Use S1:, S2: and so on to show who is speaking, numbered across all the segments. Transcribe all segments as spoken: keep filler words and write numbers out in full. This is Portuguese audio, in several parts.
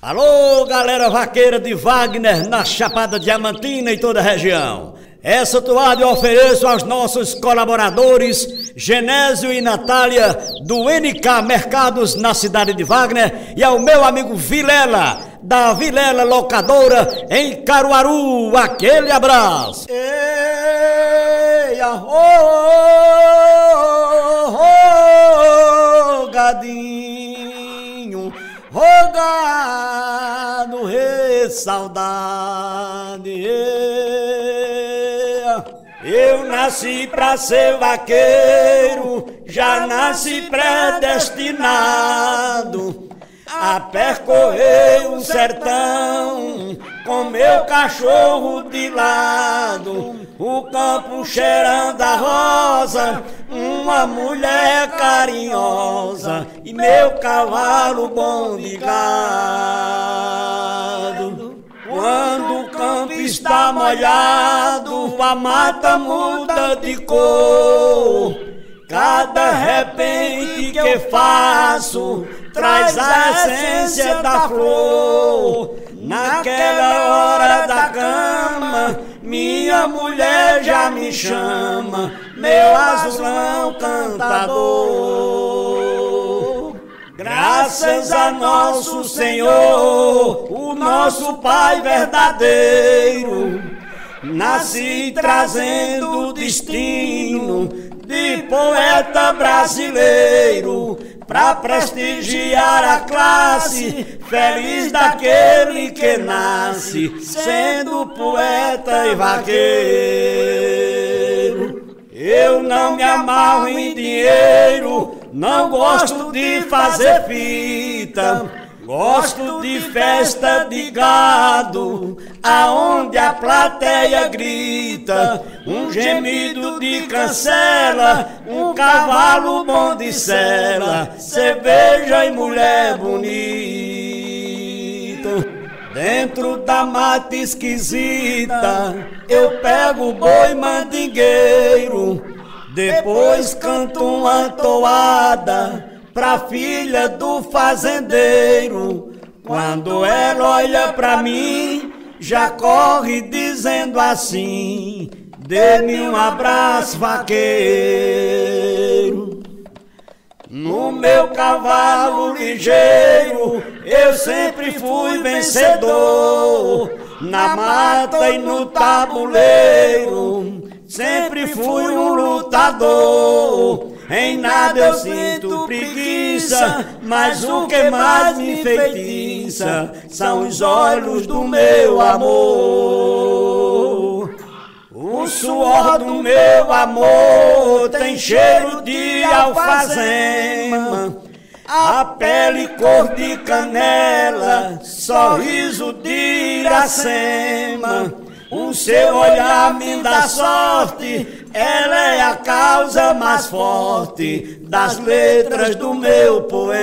S1: Alô, galera vaqueira de Wagner, na Chapada Diamantina e toda a região. Essa toada eu ofereço aos nossos colaboradores Genésio e Natália do N K Mercados na cidade de Wagner e ao meu amigo Vilela, da Vilela Locadora em Caruaru. Aquele abraço. Ei, arro, oh, gadinho, rogado, rei, saudade. Eu nasci pra ser vaqueiro, já nasci predestinado a percorrer o sertão com meu cachorro de lado, o campo cheirando a rosa, uma mulher carinhosa e meu cavalo bom de gado. Quando o campo está molhado, a mata muda de cor. Cada repente que faço traz a essência da flor. Naquela hora da cama, minha mulher já me chama, meu azulão cantador. Graças a nosso Senhor, o nosso Pai verdadeiro, nasci trazendo o destino de poeta brasileiro, pra prestigiar a classe feliz daquele que nasce sendo poeta e vaqueiro. Eu não me amarro em dinheiro, não gosto de fazer fita, gosto de festa de gado, aonde a plateia grita, um gemido de cancela, um cavalo bom de sela, cerveja e mulher bonita. Dentro da mata esquisita, eu pego o boi mandingueiro, depois canto uma toada pra filha do fazendeiro. Quando ela olha pra mim, já corre dizendo assim: dê-me um abraço, vaqueiro. No meu cavalo ligeiro, eu sempre fui vencedor. Na mata e no tabuleiro, sempre fui um lutador. Em nada eu sinto preguiça, mas o que mais me enfeitiça são os olhos do meu amor. O suor do meu amor tem cheiro de alfazema, a pele cor de canela, sorriso de Iracema. O seu olhar me dá sorte, ela é a causa mais forte das letras do meu poema.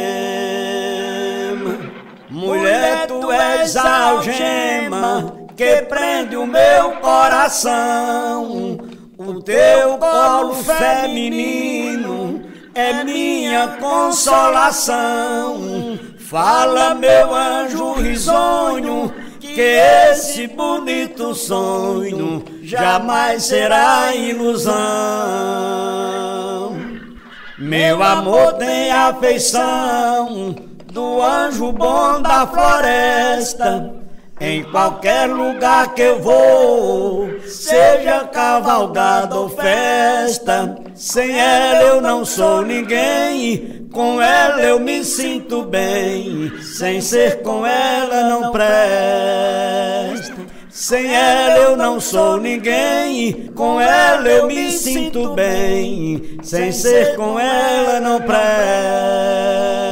S1: Mulher, tu és a algema que prende o meu coração, o teu colo feminino é minha consolação. Fala, meu anjo risonho, que esse bonito sonho jamais será ilusão. Meu amor tem afeição do anjo bom da floresta. Em qualquer lugar que eu vou, seja cavalgada ou festa, sem ela eu não sou ninguém, com ela eu me sinto bem, sem ser com ela não presta. Sem ela eu não sou ninguém, com ela eu me sinto bem, sem ser com ela não presta.